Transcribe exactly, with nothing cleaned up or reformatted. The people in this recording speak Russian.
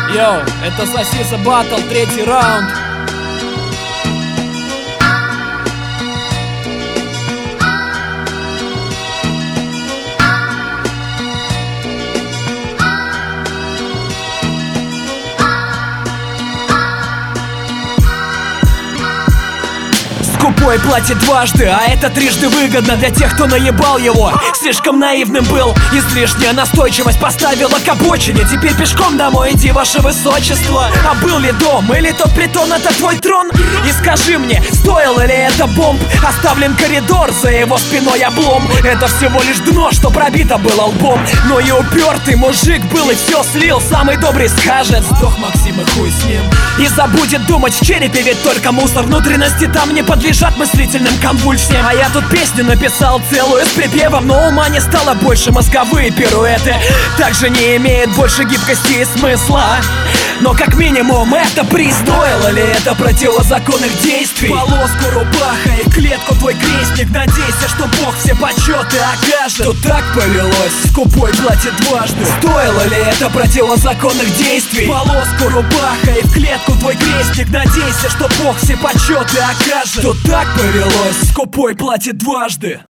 Йоу, это Сосиса Баттл, третий раунд. Скупой платит дважды, а это трижды выгодно для тех, кто наебал его. Слишком наивным был, излишняя настойчивость поставила к обочине. Теперь пешком домой иди, ваше высочество. А был ли дом или тот притон, это твой трон? И скажи мне, стоил ли это бомб? Оставлен коридор, за его спиной облом. Это всего лишь дно, что пробито было лбом. Но и упертый мужик был и все слил. Самый добрый скажет: сдох Максим и хуй с ним. И забудет думать в черепе, ведь только мусор внутренности там не подлежат мыслительным конвульсиям. А я тут песню написал целую с припевом, но ума не стало больше, мозговые пируэты также не имеют больше гибкости и смысла. Но как минимум это приз. Стоило ли это противозаконных действий? Полоску рубаха и клетку твой крестник. Надейся, что Бог все почеты окажет. Тут так повелось, скупой платит дважды. Стоило ли это противозаконных действий? Полоску рубаха и в клетку твой крестник. Надейся, что Бог все почеты окажет. Тут так повелось, скупой платит дважды.